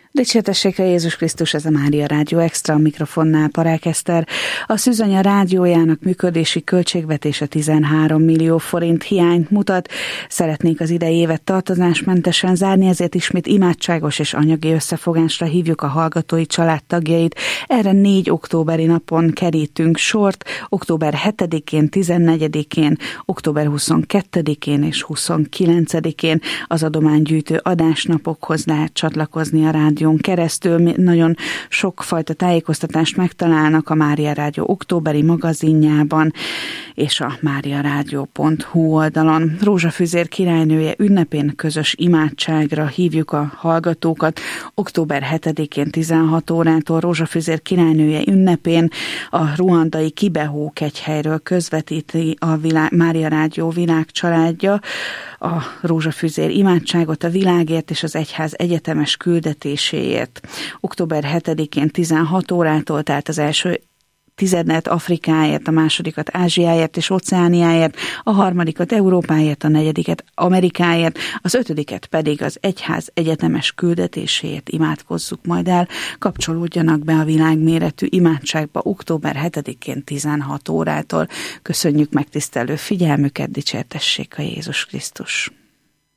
Dicsértessék a Jézus Krisztus, ez a Mária Rádió Extra, a mikrofonnál Parák Eszter. A Szűzanya rádiójának működési költségvetése 13 millió forint hiányt mutat. Szeretnénk az idei évet tartozásmentesen zárni, ezért ismét imádságos és anyagi összefogásra hívjuk a hallgatói családtagjait. Erre 4 októberi napon kerítünk sort, október 7-én, 14-én, október 22-én és 29-én az adománygyűjtő adásnapokhoz lehet csatlakozni a rádión keresztül. Nagyon sokfajta tájékoztatást megtalálnak a Mária Rádió októberi magazinjában és a mariaradio.hu oldalon. Rózsafüzér királynője ünnepén közös imádságra hívjuk a hallgatókat. Október 7-én 16 órától Rózsafüzér királynője ünnepén a ruandai Kibeho kegyhelyről közvetíti a Mária Rádió világcsaládja a rózsafüzér imádságot a világért és az egyház egyetemes küldetéséért. Október 7-én 16 órától, tehát az első tizedet Afrikáért, a másodikat Ázsiáért és Óceániáért, a harmadikat Európáért, a negyediket Amerikáért, az ötödiket pedig az egyház egyetemes küldetéséért imádkozzuk majd el. Kapcsolódjanak be a világméretű imádságba október 7-én 16 órától. Köszönjük megtisztelő figyelmüket, dicsértessék a Jézus Krisztus!